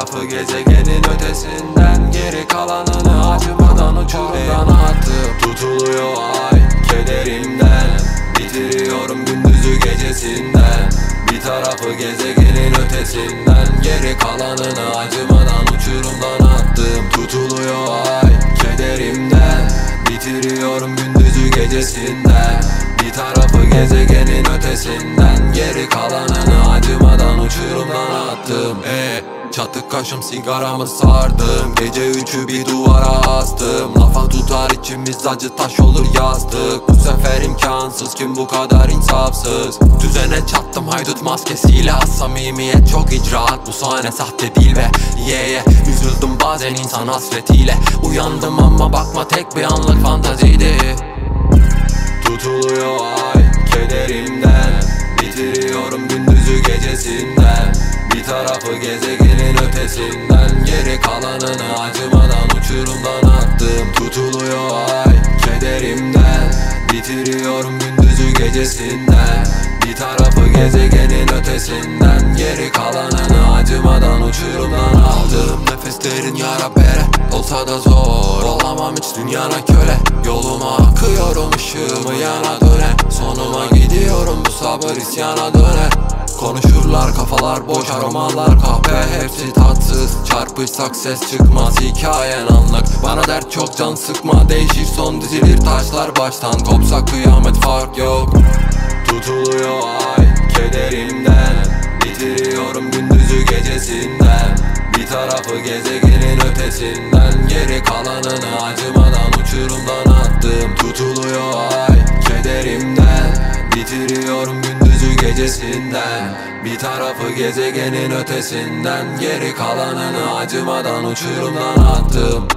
tarafı gezegenin ötesinden, geri kalanını acımadan uçurumdan attım. Tutuluyor ay kederimden, bitiriyorum gündüzü gecesinden. Bir tarafı gezegenin ötesinden, geri kalanını acımadan uçurumdan attım. Tutuluyor ay kederimden, bitiriyorum gündüzü gecesinden. Bir tarafı gezegenin ötesinden, geri kalanını acımadan uçurumdan attım. Çatık kaşım sigaramı sardım, gece üçü bir duvara astım. Lafa tutar içimiz acı taş olur yazdık. Bu sefer imkansız, kim bu kadar insafsız. Düzene çattım haydut maskesiyle, az samimiyet çok icraat. Bu sahne sahte değil ve üzüldüm bazen insan hasretiyle. Uyandım ama bakma tek bir anlık fantaziydi. Tutuluyor ay kederimden, bitiriyorum gündüzü gecesinden. Bir tarafı gezegenin ötesinden, geri kalanını acımadan uçurumdan attım. Tutuluyor ay kederimden, bitiriyorum gündüzü gecesinden. Bir tarafı gezegenin ötesinden, geri kalanını acımadan uçurumdan aldım. Nefeslerin yara bere olsa da zor, olamam hiç dünyana köle. Yoluma akıyorum ışığımı yana döne, sonuma gidiyorum bu sabır isyana döner. Konuşurlar kafalar boş, aromalar kahve hepsi tatsız. Çarpışsak ses çıkmaz, hikayen anlık. Bana dert çok can sıkma, değişir son dizilir taşlar baştan. Kopsa kıyamet fark yok. Tutuluyor ay kederimden, bitiriyorum gündüzü gecesinden. Bir tarafı gezegenin ötesinden, geri kalanını acımadan uçurumdan attım. Tutuluyor ay kederimden, bitiriyorum gündüzü gecesinden. Bir tarafı gezegenin ötesinden, geri kalanını acımadan uçurumdan attım.